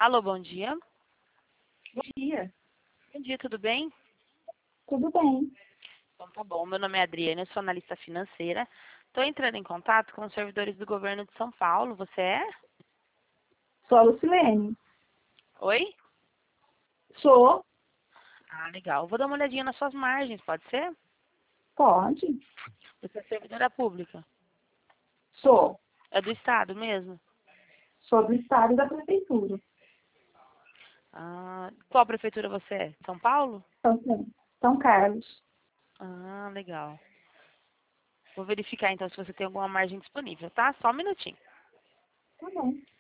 Alô, bom dia. Bom dia. Bom dia, tudo bem? Tudo bem? Então tá bom, meu nome é Adriana, eu sou analista financeira. Estou entrando em contato com os servidores do governo de São Paulo. Você é? Sou a Lucilene. Oi? Sou? Ah, legal. Vou dar uma olhadinha nas suas margens, pode ser? Pode. Você é servidora pública. Sou. É do Estado mesmo? Sou do estado e da prefeitura. Ah, qual prefeitura você é? São Paulo? São Carlos. Ah, legal. Vou verificar então se você tem alguma margem disponível, tá? Só um minutinho. Tá bom.